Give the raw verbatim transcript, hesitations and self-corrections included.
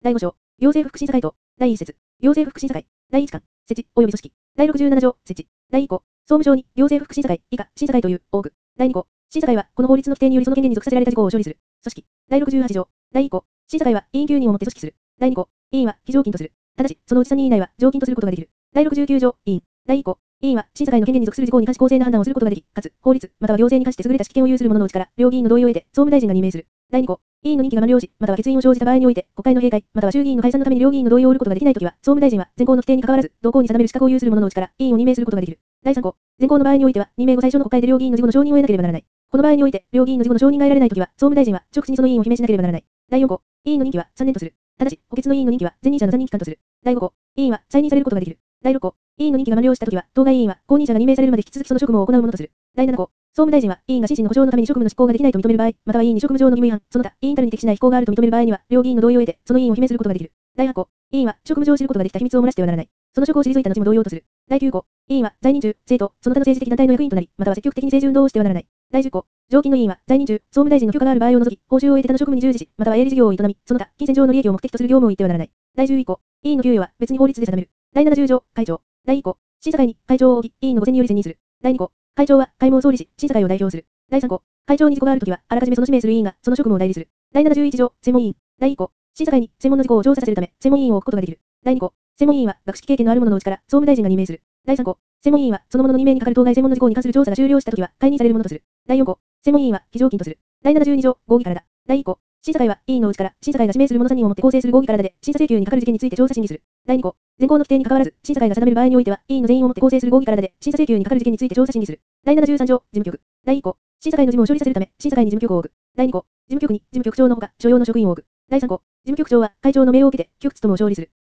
だいご章、行政福祉社会と、だいいっ節、行政福祉社会、だいいち巻、設置及び組織、だいろくじゅうなな条、設置、だいに項、総務省に行政福祉社会以下、審査会という多く、だいに項、審査会はこの法律の規定によりその権限に属させられた事項を処理する、組織、だいろくじゅうはち条、だいい項、審査会は委員きゅうにんをもって組織する、だいに項、委員は非常勤とする、ただし、そのうちさんにん以内は常勤とすることができる、だいろくじゅうきゅう条、委員、だいい項、委員は審査会の権限に属する事項に関し公正な判断をすることができ、かつ、法律、または行政に関して優れた識見を有する者のうちから、両議員の同意を得て、総務大臣が任命する。だいに項、委員の任期が満了し、または欠員を生じた場合において、国会の閉会、または衆議院の解散のために両議員の同意を得ることができないときは、総務大臣は、前項の規定に関わらず、同項に定める資格を有する者のうちから、委員を任命することができる。だいさん項、前項の場合においては、任命後最初の国会で両議員の事後の承認を得なければならない。この場合において、両議員の事後の承認が得られないときは、総務大臣は、直ちにその委員を罷免しなければならない。だいよん項、委員の任期はさんねんとする。ただし、補欠の委員の任期は前任者のさんにん期間とする。だいご項、委員は再任されることができる。だいろっ項、委員の任期が満了したときは、当該委員は後任者が任命されるまで引き続きその職務を行うものとする。だいなな項、総務大臣は委員が心身の保障のために職務の執行ができないと認める場合、または委員に職務上の義務違反、その他委員たるに適しない非行があると認める場合には、両議員の同意を得て、その委員を罷免することができる。だいはち項、委員は職務上知ることができた秘密を漏らしてはならない。その職を退いた後も同様とする。だいきゅう項、委員は在任中、政党、その他の政治的団体の役員となり、または積極的に政治運動をしてはならない。だいじゅっ項、常勤の委員は在任中、総務大臣の許可がある場合を除き、報酬を得て他の職務に従事し、または営利事業を営み、その他金銭上の利益を目的とする業務を言ってはならない。だいじゅういち項、委員の給与は別に法律で定める。だいななじゅう条、会長。だいいっ項、審査会に会長を置き、委員の御選により選任する。だいに項、会長は会務を総理し、審査会を代表する。だいさん項、会長に事項があるときは、あらかじめその指名する委員がその職務を代理する。だいななじゅういち条、専門委員。だいいっ項、審査会に専門の事項を調査させるため、専門委員を置くことができる。だいに項、専門委員は学識経験のある者のうちから総務大臣が任命する。だいさん項、専門委員はその者の任命に係る当該専門の事項に関する調査が終了したときは解任されるものとする。だいよん項、専門委員は非常勤とする。だいななじゅうに条、合議からだ。だいいっ項、審査会は委員のうちから審査会が指名する者さんにんをもって構成する合議からだで審査請求に係る事件について調査審議する。だいに項、前項の規定に関わらず審査会が定める場合においては委員の全員をもって構成する合議からだで審査請求に係る事件について調査審議する。だいななじゅうさん条、事務局。だいいっ項、審査会の事務を処理させるため審査会に事務局を置く。だいに項、事務局に事務局長のほか所要の職員を置く。だいさん項、事務局長は会長の命を受けて局務を勝利する。